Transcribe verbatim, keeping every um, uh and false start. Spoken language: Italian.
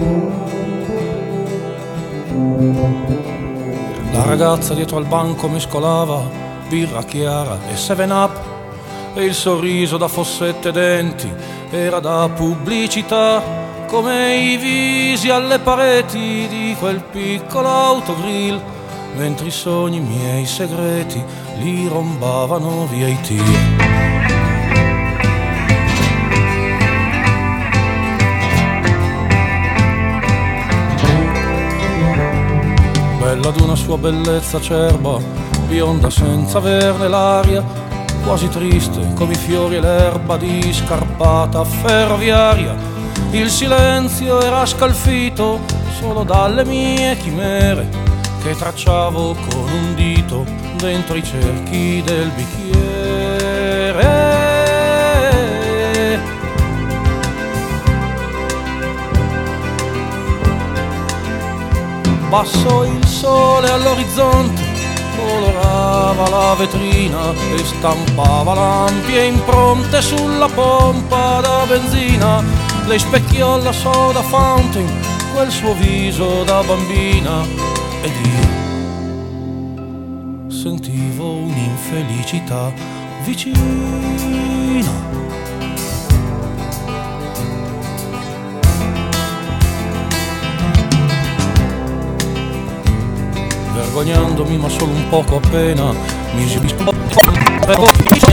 La ragazza dietro al banco mescolava birra chiara e seven up, e il sorriso da fossette denti era da pubblicità, come i visi alle pareti di quel piccolo autogrill, mentre i sogni miei segreti li rombavano via i tir. Bella d'una sua bellezza acerba, bionda senza averne l'aria, quasi triste come i fiori e l'erba di scarpata ferroviaria. Il silenzio era scalfito solo dalle mie chimere che tracciavo con un dito dentro i cerchi del bicchiere. Basso il sole all'orizzonte colorava la vetrina e stampava lampie impronte sulla pompa da benzina. Lei specchiò la soda fountain, quel suo viso da bambina, ed io sentivo un'infelicità vicina. Vergognandomi ma solo un poco appena mi si